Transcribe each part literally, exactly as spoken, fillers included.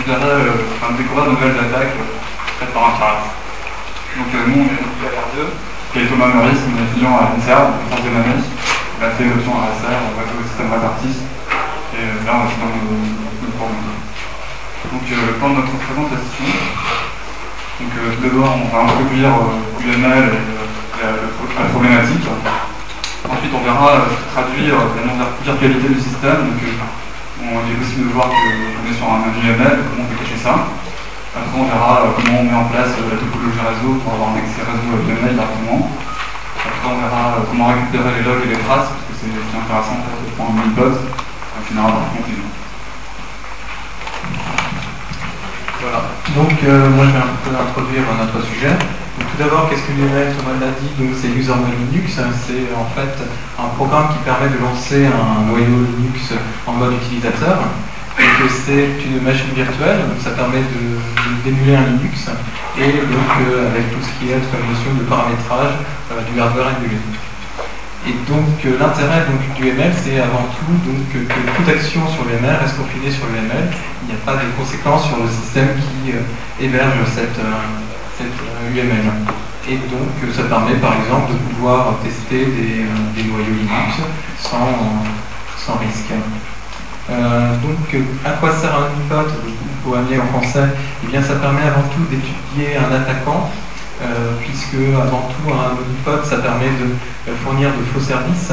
verrait euh, enfin, découvrir de nouvelles attaques euh, faites par un pirate. Donc euh, nous, on est à l'R deux, qui est Thomas Meurice, mon étudiant à l'I N S E R, de troisième année. Il a fait l'option à S R, on va faire le système répartis. Et euh, là, on va faire notre programme. Donc euh, le plan de notre présentation. Donc euh, tout d'abord, on va introduire euh, U M L et euh, la, la problématique. Ensuite, on verra euh, traduire la non-virtualité du système. Donc, euh, on, il est possible de voir qu'on est sur un U M L, comment on peut cacher ça. Après, on verra euh, comment on met en place euh, la topologie réseau pour avoir un accès réseau U M L directement. Après, on verra euh, comment récupérer les logs et les traces, parce que c'est intéressant pour prendre un mini-pod. On finira par conclusion. Voilà. Donc, euh, moi, je vais un peu introduire notre sujet. Donc, tout d'abord, qu'est-ce que l'U M L, Thomas l'a dit, donc c'est User Mode Linux. C'est en fait un programme qui permet de lancer un noyau Linux en mode utilisateur. Et que c'est une machine virtuelle, donc ça permet de, de d'émuler un Linux. Et donc, euh, avec tout ce qui est comme notion de paramétrage euh, du hardware émulé. Et donc euh, l'intérêt donc, du U M L, c'est avant tout donc, que toute action sur l'U M L reste confinée sur l'U M L. Il n'y a pas de conséquences sur le système qui euh, héberge cette, euh, cette euh, U M L. Et donc euh, ça permet par exemple de pouvoir tester des, euh, des noyaux Linux sans, sans risque. Euh, donc à quoi sert un honeypot ou amier en français? Eh bien ça permet avant tout d'étudier un attaquant. Euh, puisque avant tout un honeypot ça permet de euh, fournir de faux services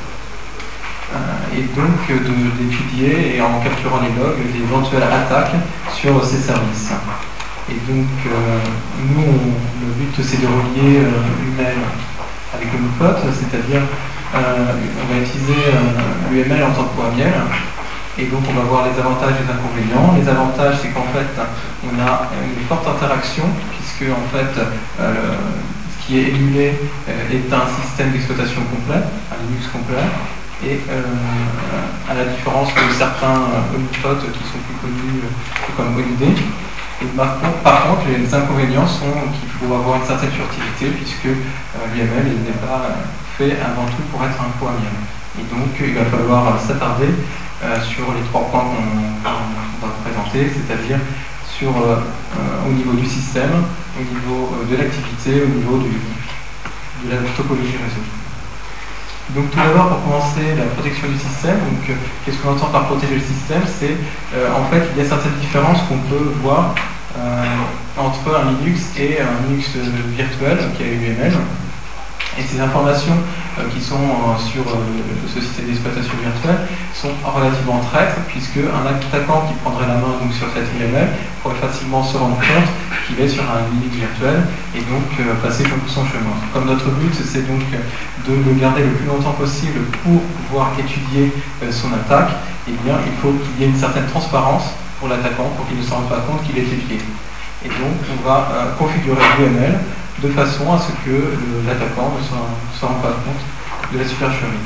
euh, et donc d'étudier et en capturant les logs d'éventuelles attaques sur ces services. Et donc euh, nous on, le but c'est de relier euh, l'U M L avec le honeypot, c'est-à-dire euh, on va utiliser euh, l'U M L en tant que poamiel. Et donc on va voir les avantages et les inconvénients. Les avantages, c'est qu'en fait, on a une forte interaction, puisque en fait, euh, ce qui est émulé euh, est un système d'exploitation complet, un Linux complet, et euh, à la différence de certains honeypots qui sont plus connus euh, comme Holiday. Et par contre, par contre, les inconvénients sont qu'il faut avoir une certaine furtivité, puisque euh, l'U M L n'est pas fait avant tout pour être un poamiel. Et donc, il va falloir s'attarder Euh, sur les trois points qu'on qu va présenter, c'est-à-dire sur euh, euh, au niveau du système, au niveau euh, de l'activité, au niveau du, de la topologie réseau. Donc tout d'abord, pour commencer, la protection du système. Donc euh, qu'est-ce qu'on entend par protéger le système? C'est euh, en fait il y a certaines différences qu'on peut voir euh, entre un Linux et un Linux virtuel qui a U M L. Et ces informations euh, qui sont euh, sur euh, ce système d'exploitation virtuelle sont relativement traîtres, puisque un attaquant qui prendrait la main donc, sur cette U M L pourrait facilement se rendre compte qu'il est sur un Linux virtuel et donc euh, passer son chemin. Comme notre but, c'est donc de le garder le plus longtemps possible pour pouvoir étudier euh, son attaque, eh bien, il faut qu'il y ait une certaine transparence pour l'attaquant pour qu'il ne se rende pas compte qu'il est épié. Et donc, on va euh, configurer l'U M L de façon à ce que l'attaquant ne se, se rende pas compte de la supercherie.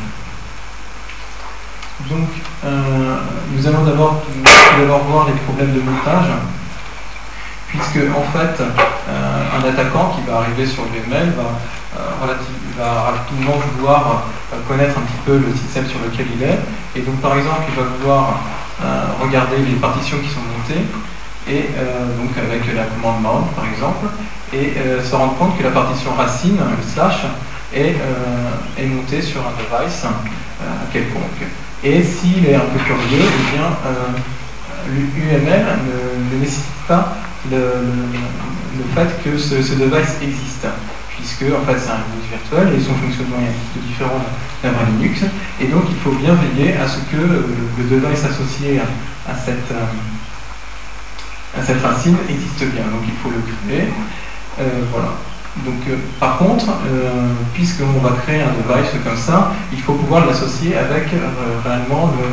Donc, euh, nous allons d'abord voir les problèmes de montage, puisque en fait, euh, un attaquant qui va arriver sur l'U M L va, euh, va rapidement vouloir euh, connaître un petit peu le système sur lequel il est, et donc par exemple, il va vouloir euh, regarder les partitions qui sont montées, et euh, donc avec la commande mount par exemple, et euh, se rendre compte que la partition racine, le slash, est, euh, est montée sur un device euh, quelconque. Et s'il est un peu curieux, eh bien euh, l'U M L ne, ne nécessite pas le, le, le fait que ce, ce device existe, puisque en fait c'est un Linux virtuel et son fonctionnement est un petit peu différent d'un vrai Linux, et donc il faut bien veiller à ce que le, le device associé à, à cette euh, cette racine existe bien, donc il faut le créer. Euh, voilà. Donc, euh, par contre, euh, puisqu'on va créer un device comme ça, il faut pouvoir l'associer avec euh, réellement le,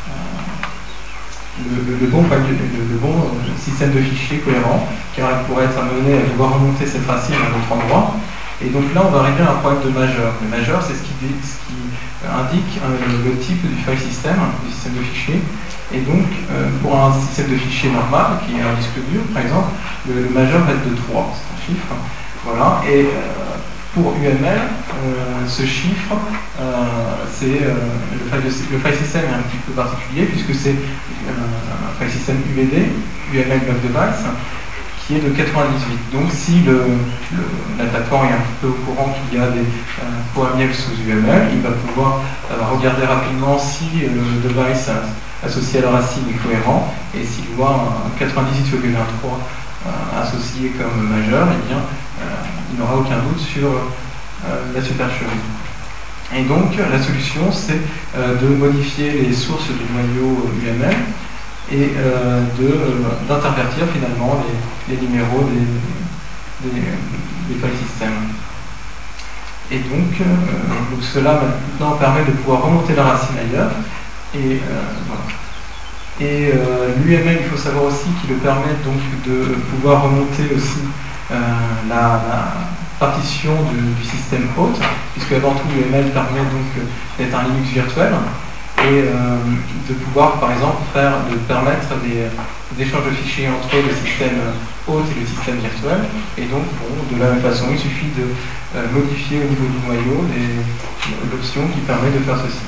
euh, le, le, bon, le, le bon système de fichiers cohérent, car il pourrait être amené à devoir remonter cette racine à un autre endroit. Et donc là, on va arriver à un problème de majeur. Le majeur, c'est ce qui, ce qui indique euh, le, le type du file system, du système de fichiers. Et donc, euh, pour un système de fichiers normal, qui est un disque dur, par exemple, le, le majeur va être de trois, c'est un chiffre. Voilà. Et euh, pour U M L, euh, ce chiffre, euh, c'est euh, le, file le file system est un petit peu particulier, puisque c'est euh, un file system U B D, U M L Block Device, qui est de quatre-vingt-dix-huit. Donc si l'attaquant est un peu au courant qu'il y a des euh, poids miel sous U M L, il va pouvoir euh, regarder rapidement si euh, le device associé à la racine est cohérent, et s'il voit un quatre-vingt-dix-huit virgule vingt-trois euh, associé comme majeur, eh bien, euh, il n'aura aucun doute sur euh, la supercherie. Et donc la solution, c'est euh, de modifier les sources du noyau U M L et euh, d'intervertir euh, finalement les, les numéros des, des, des file systèmes. Et donc, euh, donc cela maintenant permet de pouvoir remonter la racine ailleurs. Et euh, voilà. Et euh, l'U M L, il faut savoir aussi qu'il le permet donc de pouvoir remonter aussi euh, la, la partition du, du système hôte, puisque avant tout l'U M L permet donc d'être un Linux virtuel, et euh, de pouvoir par exemple faire, de permettre des, des échanges de fichiers entre le système hôte et le système virtuel. Et donc bon, de la même façon, il suffit de euh, modifier au niveau du noyau l'option qui permet de faire ceci.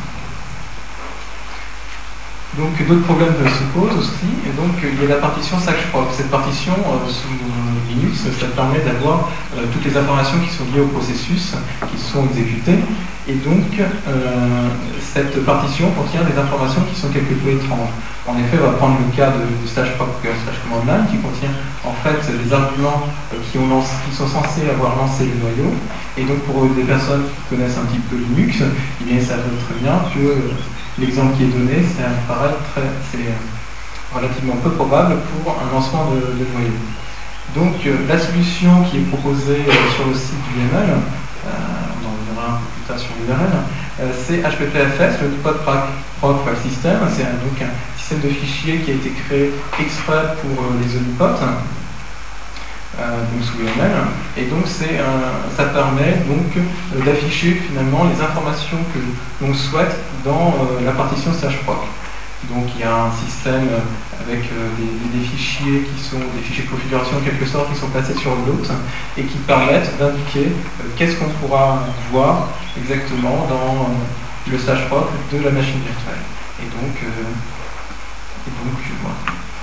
Donc d'autres problèmes se posent aussi, et donc il y a la partition SACHPROC. Cette partition euh, sous Linux, ça permet d'avoir euh, toutes les informations qui sont liées au processus qui sont exécutées, et donc euh, cette partition contient des informations qui sont quelque peu étranges. En effet, on va prendre le cas de, de slash proc slash command line qui contient en fait les arguments euh, qui, ont lancé, qui sont censés avoir lancé le noyau, et donc pour des personnes qui connaissent un petit peu Linux, eh bien ça veut très bien que euh, l'exemple qui est donné, ça paraît très, c'est relativement peu probable pour un lancement de, de noyau. Donc euh, la solution qui est proposée euh, sur le site du U M L, euh, on en verra un peu plus tard sur l'U R L, euh, c'est H P P F S, le Pod Proc File System. C'est donc un système de fichiers qui a été créé exprès pour euh, les honeypots, euh, donc sous U M L, et donc c'est un, ça permet donc euh, d'afficher finalement les informations que l'on souhaite dans euh, la partition slash proc. Donc il y a un système avec euh, des, des fichiers qui sont des fichiers de configuration en quelque sorte qui sont placés sur l'hôte et qui permettent d'indiquer euh, qu'est-ce qu'on pourra voir exactement dans euh, le slash proc de la machine virtuelle. Et donc, euh, et donc voilà.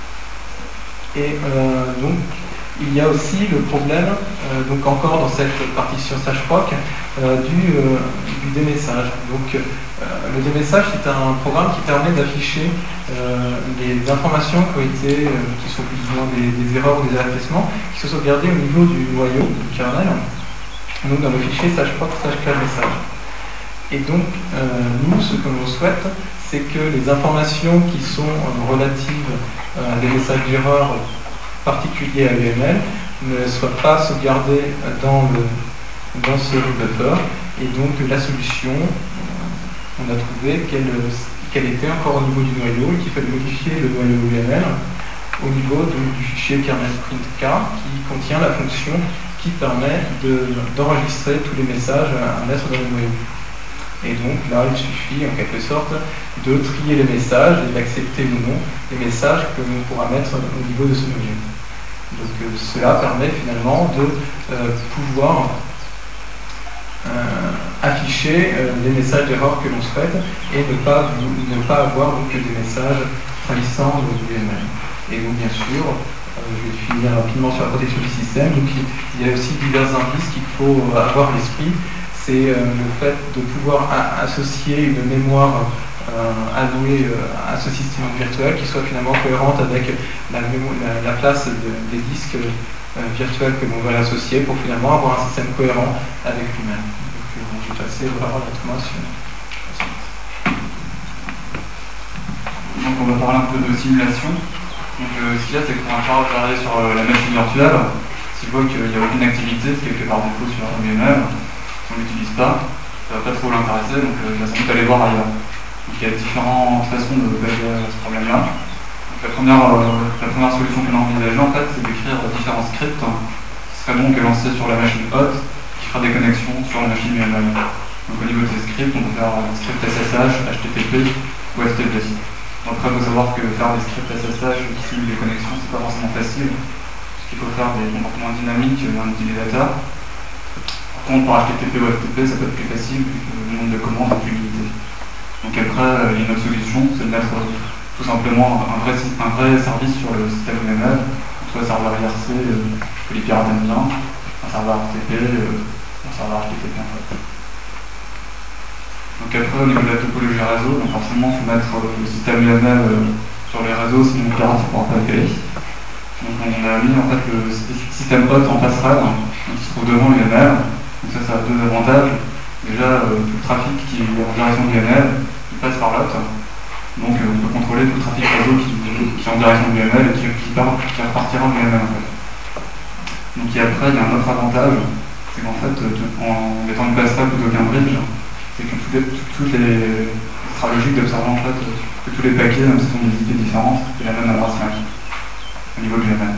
Et euh, donc il y a aussi le problème, euh, donc encore dans cette partition slash proc, euh, du, euh, du démessage. Donc euh, le démessage, c'est un programme qui permet d'afficher euh, les informations qui ont été, euh, qui sont plus ou moins des, des erreurs ou des affaissements, qui sont sauvegardées au niveau du noyau, du kernel, donc dans le fichier slash proc slash clear message. Et donc euh, nous, ce que l'on souhaite, c'est que les informations qui sont euh, relatives euh, à des messages d'erreur particulier à U M L ne soit pas sauvegardé dans, le, dans ce buffer, et donc la solution, on a trouvé qu'elle qu'elle était encore au niveau du noyau et qu'il fallait modifier le noyau U M L au niveau de, du fichier kernel.printk qui contient la fonction qui permet d'enregistrer de, tous les messages à mettre dans le noyau. Et donc là, il suffit en quelque sorte de trier les messages et d'accepter ou non les messages que l'on pourra mettre au niveau de ce noyau. Donc euh, cela permet finalement de euh, pouvoir euh, afficher euh, les messages d'erreur que l'on souhaite et ne pas, ne pas avoir donc, des messages trahissants de U M L. Et donc bien sûr, euh, je vais finir rapidement sur la protection du système. Donc il y a aussi divers indices qu'il faut avoir à l'esprit. C'est euh, le fait de pouvoir associer une mémoire euh, allouée euh, à ce système virtuel qui soit finalement cohérente avec la, la, la place de, des disques euh, virtuels que l'on veut associer pour finalement avoir un système cohérent avec lui-même. Donc euh, je vais passer vraiment directement sur la suite. Donc on va parler un peu de simulation. Donc euh, ce qu'il y a, c'est qu'on va pas regarder sur euh, la machine virtuelle. Si je vois qu'il n'y a aucune activité, c'est quelque par défaut sur U M L. Si on ne l'utilise pas, ça ne va pas trop l'intéresser, donc euh, il va sans doute aller voir ailleurs. Donc il y a différentes façons de résoudre ce problème-là. La première, euh, la première solution qu'on a envisagée, en fait, c'est d'écrire différents scripts qui seraient donc lancés sur la machine hôte, qui fera des connexions sur la machine U M L. Donc au niveau de ces scripts, on peut faire un script S S H, H T T P ou F T P. Après, il faut savoir que faire des scripts S S H qui simulent des connexions, c'est pas forcément facile, parce qu'il faut faire des comportements dynamiques d'un utilisateur. Par contre, par H T T P ou F T P, ça peut être plus facile vu que le nombre de commandes est plus limité. Donc après, il y a une autre solution, c'est de mettre tout simplement un vrai, un vrai service sur le système U M L, soit serveur I R C euh, que les pirates aiment bien, un serveur H T T P, euh, un serveur H T T P en fait. Donc après au niveau de la topologie réseau, donc forcément il faut mettre euh, le système U M L euh, sur les réseaux, sinon le pirate ne pourra pas appeler. Donc on a mis en fait le système hot en passerelle, donc, qui se trouve devant l'U M L. Donc ça, ça a deux avantages. Déjà, euh, tout le trafic qui est en direction de l'U M L, il passe par l'hot. Donc euh, on peut contrôler tout le trafic réseau qui, qui est en direction de l'U M L et qui, qui, part, qui repartira de l'U M L en fait. Donc et après, il y a un autre avantage, c'est qu'en fait, en mettant une passerelle plutôt qu'un bridge, c'est que toutes les, toutes les ce sera logique d'observer en fait que tous les paquets, même si ce sont des I P différentes, aient la même adresse M A C au niveau de l'U M L.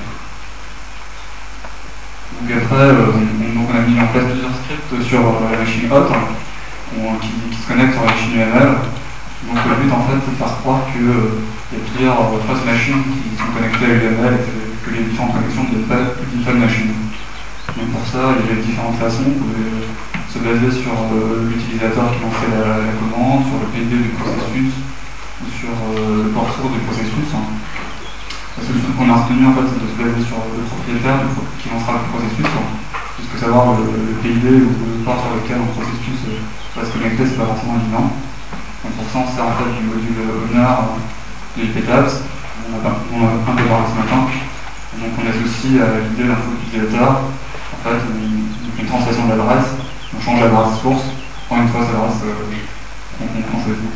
Donc après, euh, on, donc on a mis en place plusieurs scripts sur euh, la machine hot on, qui, qui se connectent sur la machine U M L. Donc le but en fait c'est de faire croire qu'il euh, y a plusieurs euh, fausses machines qui sont connectées à l'U M L et que, que les différentes connexions ne viennent pas plus d'une seule machine. Donc pour ça, il y a différentes façons. Vous pouvez se baser sur euh, l'utilisateur qui lançait la, la commande, sur le P I D du processus, ou sur euh, le port source du processus. La solution qu'on a retenue en fait, c'est de se baser sur le propriétaire qui lancera le processus, puisque savoir le, le P I D ou le port sur lequel un processus va se connecter, c'est pas forcément évident. Donc pour ça, on sert en fait du module owner de I P tabs. On a, on a un peu parlé ce matin. Donc on associe à l'idée d'un flux utilisateur en fait une, une translation de l'adresse. On change l'adresse source, prend une fausse adresse euh, qu'on qu'on choisit.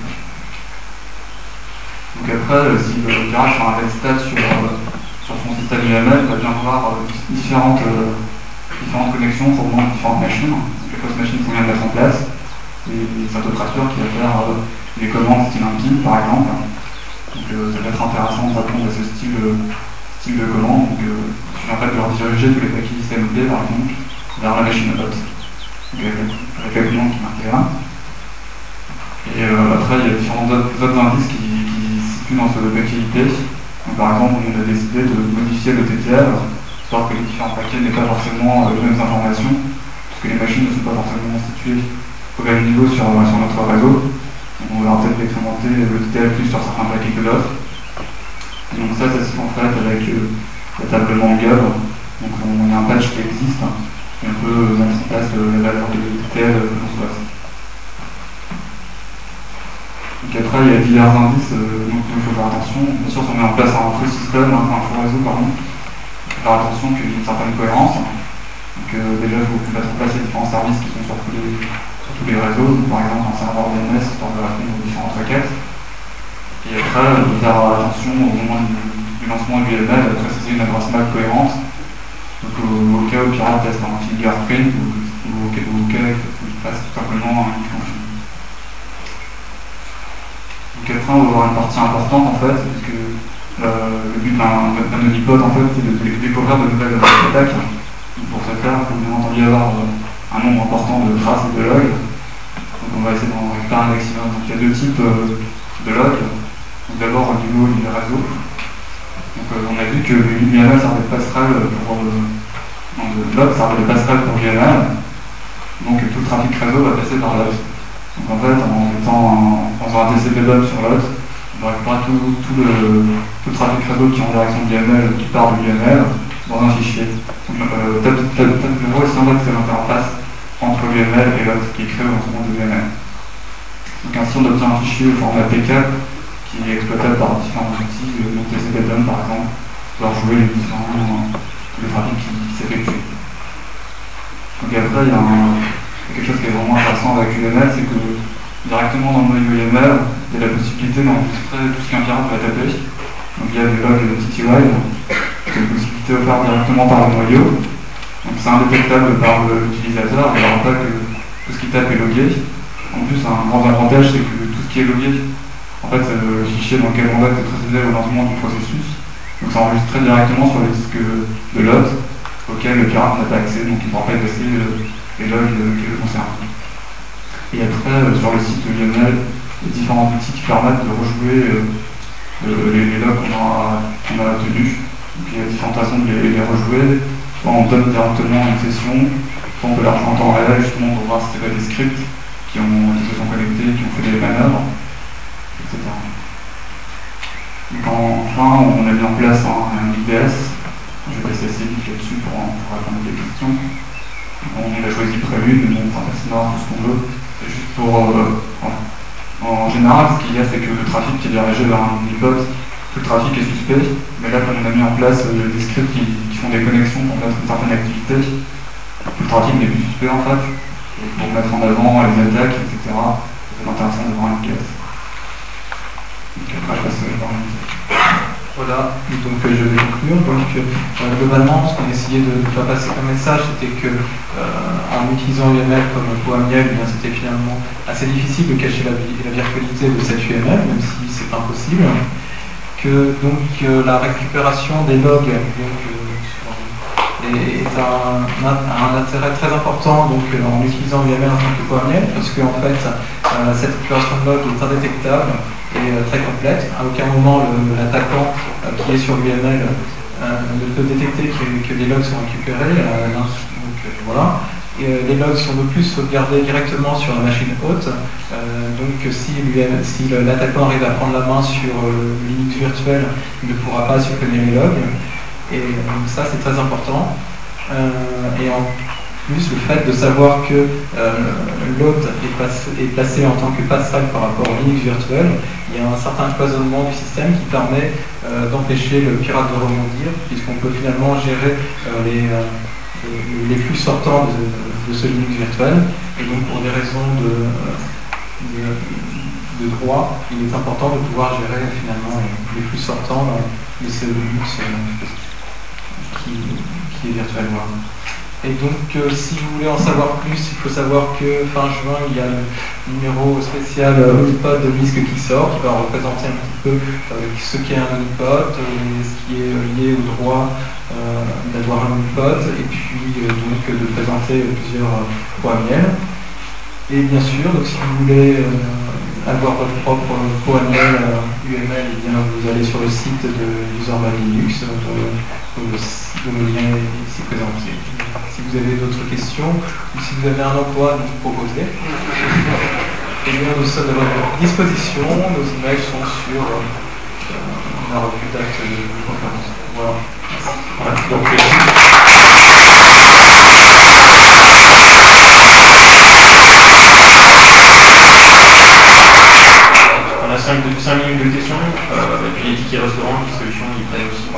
Donc après, euh, si le pirate fait un red stat sur, euh, sur son système U M L, il va bien voir euh, différentes, euh, différentes connexions provenant de différentes machines. Donc, les fausses machines qu'on vient de mettre en place. Et cet opérateur qui va faire euh, des commandes style un pin par exemple. Donc euh, ça va être intéressant de répondre à ce style, euh, style de commande. Donc euh, il suffit en fait de rediriger tous les paquets I C M P par exemple vers la machine hot. Donc avec, avec la commande qui marquait là. Et euh, après il y a différents autres, autres indices qui, qui se situent dans ce paquet I P. Donc, par exemple on a décidé de modifier le T T L, histoire que les différents paquets n'aient pas forcément euh, les mêmes informations, puisque les machines ne sont pas forcément situées au même niveau sur, sur notre réseau. Donc, on va peut-être décrémenter le T T L plus sur certains paquets que d'autres. Donc ça, ça se fait en fait avec euh, la table Mangab. Donc on, il y a un patch qui existe et on peut mettre en place euh, la valeur de T T L que l'on souhaite. Donc après, il y a divers indices, euh, donc il faut faire attention. Bien sûr, si on met en place un faux système, un, un faux réseau, pardon, il faut faire attention qu'il y ait une certaine cohérence. Donc euh, déjà, il faut mettre en place les différents services qui sont sur tous les, sur tous les réseaux. Donc, par exemple, un serveur D N S, histoire de répondre aux différentes requêtes. Et après, il faut faire attention au moment du, du lancement du U M L, de préciser une adresse M A C cohérente. Donc au, au cas où le pirate teste un fingerprint ou, ou, ou au cas où il passe tout simplement un config. Donc après, on va avoir une partie importante en fait, parce que euh, le but d'un honeypot en fait, c'est de, de découvrir de nouvelles attaques. Donc pour ce faire, il faut bien entendu avoir euh, un nombre important de traces et de logs. Donc on va essayer d'en récupérer un maximum. Donc il y a deux types euh, de logs. D'abord au niveau du réseau. Donc, euh, on a vu que l'U M L servait de passerelle pour euh, non, le log servait de passerelle pour l'U M L. Donc tout le trafic réseau va passer par l'hot. Donc en fait, en mettant un, en faisant un T C P log sur l'hot, on va récupérer tout, tout, le, tout le trafic réseau qui est en direction de l'U M L, qui part de l'U M L, dans un fichier. Donc euh, tab zéro ici en fait c'est l'interface entre l'U M L et l'hot qui est créé au lancement de l'U M L. Donc ainsi on obtient un fichier au format P K qui est exploitable par différents outils, euh, donc T C P dump par exemple, pour jouer les différents euh, le trafic qui, qui s'effectue. Donc après, il y, a un, il y a quelque chose qui est vraiment intéressant avec U M L, c'est que directement dans le noyau U M L, il y a la possibilité d'enregistrer tout ce qu'un pirate va taper. Donc il y a des logs T T Y, c'est une possibilité offerte directement par le noyau. Donc c'est indétectable par l'utilisateur, il n'y aura pas que tout ce qui tape est logué. En plus, un grand avantage, c'est que tout ce qui est logué, en fait, c'est le fichier dans lequel on va être précisé au lancement du processus. Donc, c'est enregistré directement sur les disques de l'hot auquel le pirate n'a pas accès, donc il ne pourra pas effacer les logs qui le concernent. Et après, sur le site U M L, il y a différents outils qui permettent de rejouer les, les logs qu'on a, qu'on a obtenus. Donc, il y a différentes façons de les, les rejouer. Soit on donne directement une session, soit on peut la rejouer en temps réel justement pour voir si c'est pas des scripts qui, ont, qui se sont connectés, qui ont fait des manœuvres. et cetera. Donc enfin, on a mis en place un, un I D S. Je vais laisser Céline là-dessus pour, pour répondre à des questions. On a choisi Prélude, mais bon, enfin, c'est marrant, tout ce qu'on veut. C'est juste pour... Euh, en, en général, ce qu'il y a, c'est que le trafic qui est dirigé vers un omnipote, tout le trafic est suspect. Mais là, comme on a mis en place euh, des scripts qui, qui font des connexions pour mettre une certaine activité, tout le trafic n'est plus suspect en fait. Et pour mettre en avant les attaques, et cetera, c'est intéressant de voir une caisse. Donc après, je passe voir une Voilà, et donc euh, je vais conclure. Donc euh, globalement, ce qu'on essayait de ne pas passer comme message, c'était que euh, en utilisant U M L comme PowerMiel, eh bien c'était finalement assez difficile de cacher la, la virtualité de cette U M L, même si c'est impossible. Que donc euh, la récupération des logs donc, euh, est, est un, un, un intérêt très important donc, euh, en utilisant U M L en tant que PowerMiel, parce qu'en fait euh, cette récupération de logs est indétectable et euh, très complète. À aucun moment l'attaquant euh, qui est sur l'U M L euh, ne peut détecter que, que les logs sont récupérés. Euh, donc euh, voilà. Et, euh, les logs sont de plus sauvegardés directement sur la machine haute. Euh, donc si, si l'attaquant arrive à prendre la main sur euh, Linux virtuel, il ne pourra pas supprimer les logs. Et donc ça c'est très important. Euh, et en plus le fait de savoir que euh, l'hôte est, est placé en tant que passerelle par rapport au Linux virtuel, il y a un certain cloisonnement du système qui permet euh, d'empêcher le pirate de rebondir, puisqu'on peut finalement gérer euh, les, euh, les flux sortants de, de ce Linux virtuel. Et donc pour des raisons de, de, de droit, il est important de pouvoir gérer finalement les flux sortants de ce Linux euh, qui, qui est virtuel. Voilà. Et donc, euh, si vous voulez en savoir plus, il faut savoir que fin juin, il y a le numéro spécial euh, Honeypot de Bisq qui sort, qui va représenter un petit peu euh, ce qu'est un Honeypot, et ce qui est lié au droit euh, d'avoir un Honeypot, et puis euh, donc de présenter plusieurs euh, PowerMiel. Et bien sûr, donc, si vous voulez euh, avoir votre propre PowerMiel euh, U M L, eh bien, vous allez sur le site de Userman Linux, dont le lien est ici présenté. Si vous avez d'autres questions, ou si vous avez un emploi à nous proposer, eh bien, nous sommes à votre disposition. Nos emails sont sur euh, la revue d'acte de conférence. Voilà. Voilà. Donc, on a cinq minutes de questions, euh, et puis les tickets restaurants, les solutions, ils prennent aussi.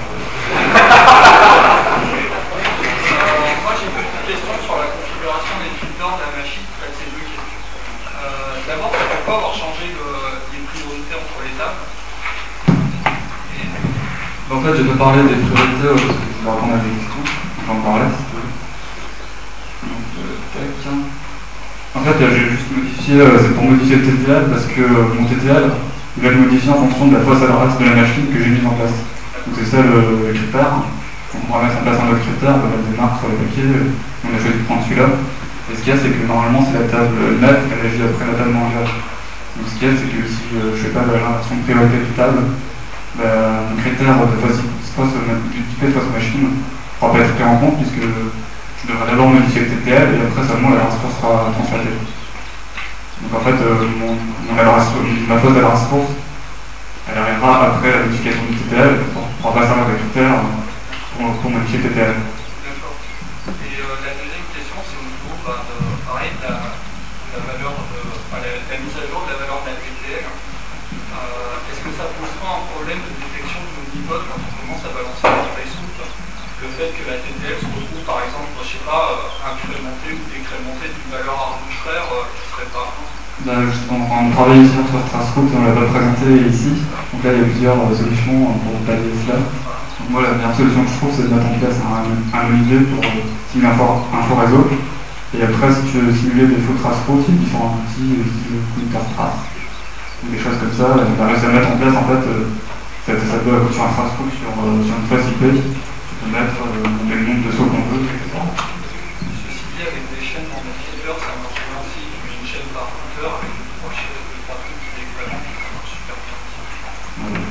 En fait, je vais parler des priorités parce que je vais répondre à des questions. On peut en parler si tu veux. Donc, euh, tac. En fait, j'ai juste modifié, euh, c'est pour modifier le T T L parce que euh, mon T T L, il va le modifier en fonction de la fausse adresse de la machine que j'ai mise en place. Donc, c'est ça le, le critère. Donc, on va mettre en place un autre critère, on va mettre des marques sur les papiers. On a choisi de prendre celui-là. Et ce qu'il y a, c'est que normalement, c'est la table net, elle agit après la table mondiale. Donc, ce qu'il y a, c'est que si euh, je ne fais pas l'inversion de priorité de table, bah, mon critère de fausse machine ne pourra pas être pris en compte puisque je devrais d'abord modifier le T T L et après seulement l'adresse source sera transférée. Donc en fait, euh, mon, mon adresse, ma fausse adresse source, elle arrivera après la modification du T T L et ne pourra pas servir de critère pour, pour modifier le T T L. D'accord. Et euh, la deuxième question, c'est au niveau bah, de, pareil, de la, la valeur de, enfin, la, la mise à jour de la valeur de la T T L. Euh, Est-ce que ça pose pas un problème de détection de omnipote quand on commence à balancer la trace route? Le fait que la T T L se retrouve par exemple, je sais pas, incrémentée ou décrémentée d'une valeur arbitraire euh, qui serait pas. Là, justement, on travaille ici sur Traceroute et on ne l'a pas présenté ici. Donc là, il y a plusieurs euh, solutions pour pallier cela. Donc moi, la meilleure solution que je trouve, c'est de mettre en place un, un milieu pour euh, simuler un faux, un faux réseau. Et après, si tu veux simuler des faux Traceroute, il y a différents outils, style Counter Trace, ou des choses comme ça. On a réussi à mettre en place, en fait, euh, ça, ça doit sur un Traceroute, sur, euh, sur une trace I P. Tu peux mettre euh, le nombre de sauts qu'on veut, et cetera. Ceci dit, avec des chaînes en navigateur, ça marche bien aussi. Tu mets une chaîne par routeur avec une trois chaînes de trois trucs qui décrémentent, ça marche super bien. Il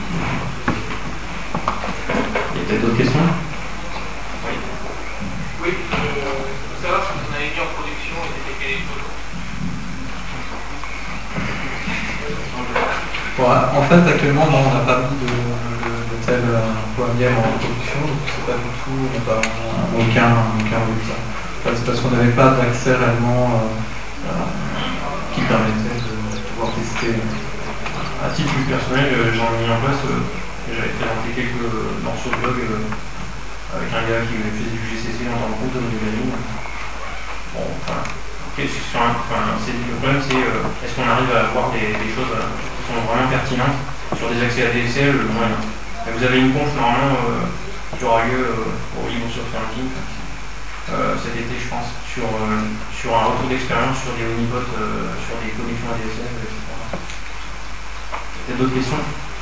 y a peut-être d'autres questions? Oui. Oui, euh, il faut savoir si vous en avez mis en production et c'était quel est le taux. Bon, en fait, actuellement, non, on n'a pas mis de tel point miel en production, donc c'est pas du tout, on n'a pas aucun, aucun résultat. Enfin, c'est parce qu'on n'avait pas d'accès réellement euh, euh, qui permettait de, de pouvoir tester. À titre plus personnel, euh, j'en ai mis en place, euh, j'avais présenté quelques morceaux de blog euh, avec un gars qui faisait du G C C en tant que compte de la ligne. Bon, enfin, okay, sur un, enfin le problème c'est euh, est-ce qu'on arrive à avoir des, des choses euh, qui sont vraiment pertinentes sur des accès A D S L, le moyen. Vous avez une conf normalement euh, qui aura lieu euh, au Libre sur Fernsehen euh, cet été, je pense, sur, euh, sur un retour d'expérience sur des honeypots, euh, sur des connexions A D S L, et cetera. Peut-être d'autres questions?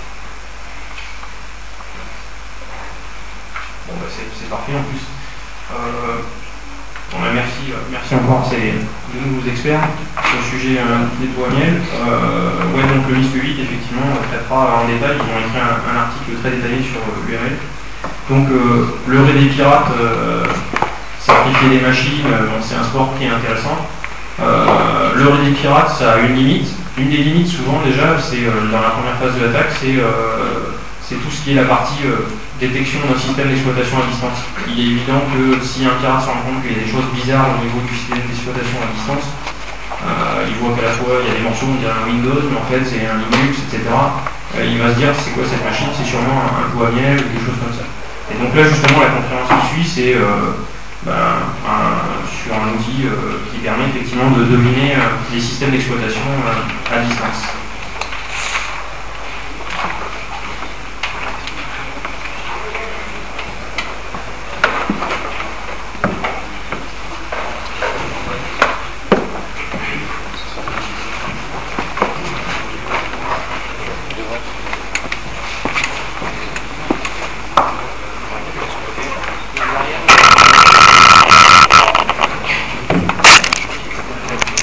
Bon, bah c'est parfait en plus. Euh, bon, bah merci, euh, merci encore à ces deux nouveaux experts sur le sujet euh, des doigts miel. Euh, ouais, donc le M I S Q huit, effectivement, on traitera en détail. Ils ont écrit un, un article très détaillé sur euh, l'U R L. Donc, euh, le raid des pirates, euh, simplifier les machines, euh, c'est un sport qui est intéressant. Euh, le raid des pirates, ça a une limite. Une des limites, souvent, déjà, c'est euh, dans la première phase de l'attaque, c'est euh, tout ce qui est la partie euh, détection d'un système d'exploitation à distance. Il est évident que si un pirate se rend compte qu'il y a des choses bizarres au niveau du système d'exploitation à distance, euh, il voit qu'à la fois il y a des morceaux, on dirait un Windows, mais en fait c'est un Linux, et cetera. Euh, il va se dire c'est quoi cette machine, c'est sûrement un, un coup à miel ou quelque chose comme ça. Et donc là justement la conférence qui suit, c'est euh, ben, un, sur un outil euh, qui permet effectivement de dominer euh, les systèmes d'exploitation euh, à distance.